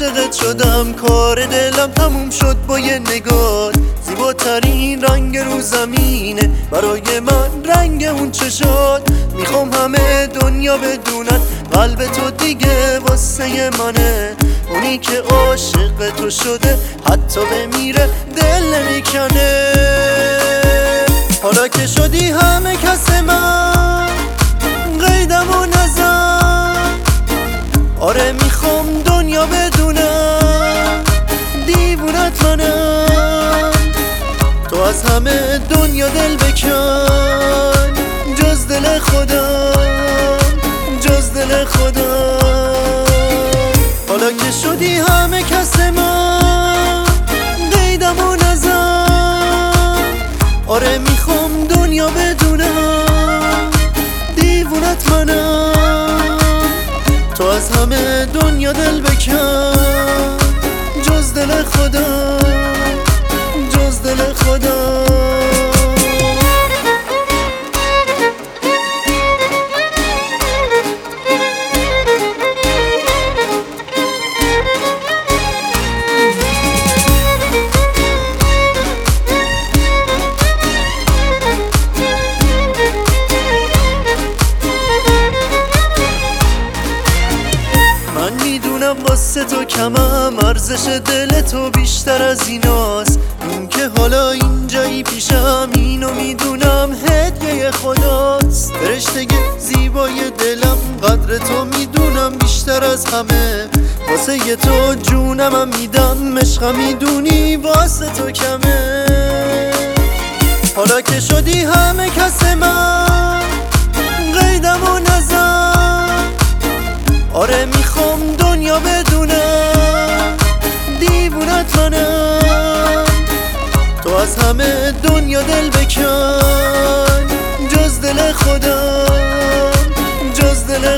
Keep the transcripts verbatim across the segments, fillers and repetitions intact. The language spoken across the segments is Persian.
عاشقت شدم، کار دلم تموم شد با یه نگات. زیباترین رنگ رو زمینه برای من رنگ اون چشات. میخوام همه دنیا بدونن قلب تو دیگه واسه منه، اونی که عاشق تو شده حتی بمیره دل نمیکنه. حالا که شدی همه کس من قیدم و نزن، آره میخوام دنیا بدونم دیوونت منم. تو از همه دنیا دل بکن جز دل خودم، جز دل خودم. حالا که شدی همه کس من قیدم و نزن، آره میخوام دنیا بدونم دیوونت منم. تو از همه دنیا دل بکن جز دل خودم، جز دل خودم. واسه تو کمم ارزش دل تو بیشتر از ایناست. این که حالا اینجایی پیشم اینو میدونم هدیه خداست. فرشته زیبای دلم قدر تو میدونم بیشتر از همه. واسه ی تو جونمم میدم، عشقم میدونی واسه تو کمه. حالا که شدی همه کس من قیدم و نزن، آره میخوام دنیا بدونم دیوونت منم. تو از همه دنیا دل بکن جز دل خودم، جز دل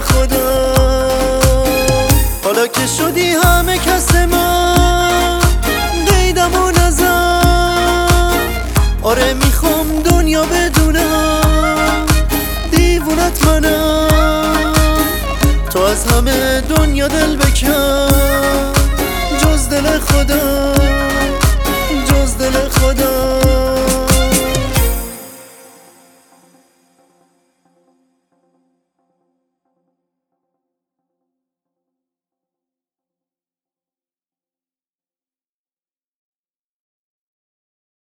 خودم. حالا که شدی همه کس من قیدم و نزن، آره میخوام دنیا بدونم دیوونت منم. تو از همه دنیا دل بکن جز دل خودم، جز دل خودم.